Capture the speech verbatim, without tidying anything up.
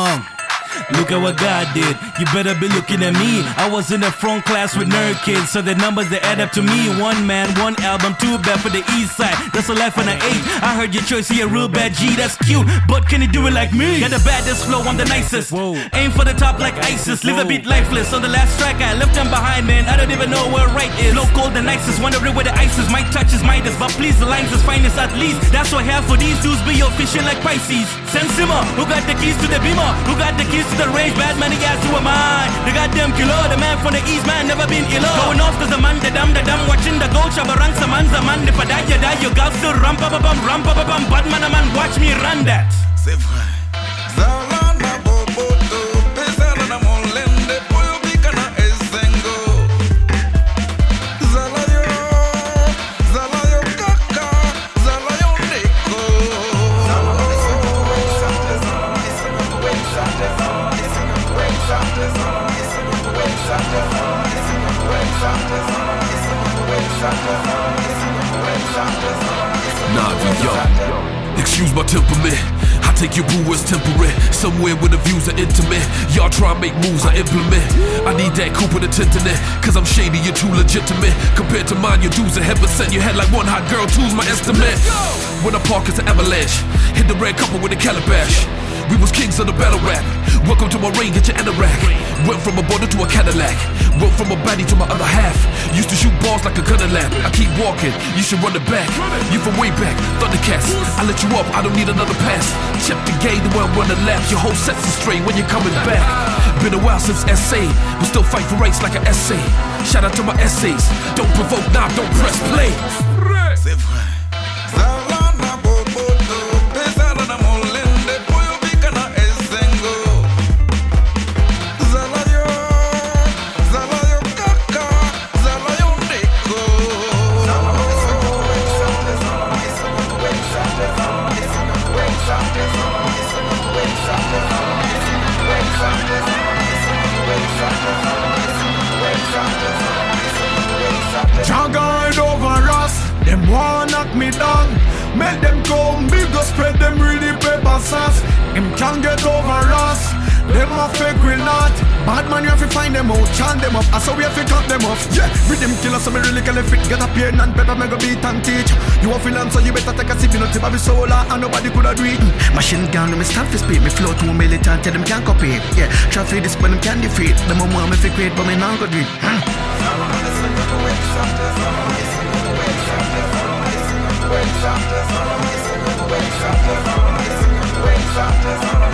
Um, look at what God did. You better be looking at me. I was in the front class with nerd kids, so the numbers they add up to me. One man, one album, too bad for the east side. That's a life on an eight. I heard your choice, he a real bad G. That's cute, but can he do it like me? Got the baddest flow, I'm the nicest. Whoa. Aim for the top like ISIS. Live a beat lifeless. On the last track, I left them behind, man. I don't even know where right is. Low cold, the nicest. Wondering where the ice is. My touch is Midas, but please, the lines is finest at least. That's what I have for these dudes. Be your fishing like Pisces. Send Simmer, who got the keys to the beamer? Who got the keys to the range? Bad money guys, who am I? The goddamn killer, the man from the east, man, never been iller. Going off cause the man, the dam, the dam, watching the gold shabarang, saman, zaman. If I die, you die, you got to ram, pa, pa, bam, ram, pa, pa, bam. Bad man, a man, watch me run that. C'est vrai. Zalana boboto, pesana na molende, poyo bikana ezengo. Zalayo, zalayo kaka, zalayo neko. Nah, yo, excuse my temperament. I take your boo as temporary. Somewhere where the views are intimate. Y'all try and make moves I implement. I need that Cooper to internet. Cause I'm shady, you're too legitimate. Compared to mine, your dudes are heaven sent. You head like one hot girl, two's my estimate. When I park, it's an avalanche. Hit the red couple with a calabash. We was kings of the battle rap. Welcome to my reign, get your anorak. Went from a border to a Cadillac. Went from a baddie to my other half. Used to shoot balls like a gunner lap. I keep walking, you should run it back. You from way back, Thundercats. I let you up, I don't need another pass. Check the game, the way I'm running laps. Your whole sets is straight when you're coming back. Been a while since S A, we still fight for rights like an essay. Shout out to my essays. Don't provoke, nah, don't press play. C'est vrai. Zalana boboto, pesana na molende, poyo bikana ezengo. Zalayo, zalayo kaka, zalayo neko. Jungle over us, them wanna knock me down. Make them come big, go spread them really paper sauce. Them can't get over us, them a fake we not. Bad man, you have to find them out, chant them up, and so we have to cut them off. Yeah, rhythm killer, so me really can fit. Get up here and pepper, me go beat and teach. You want feel so you better take a sip, you know, tip of the solar, and nobody could do it. Machine gun, me stand for speed, me flow to a militant, tell them can't copy it. Yeah, try to this, but them can't defeat. Them a want me fi create, but me not go do it. Hmm. Wait,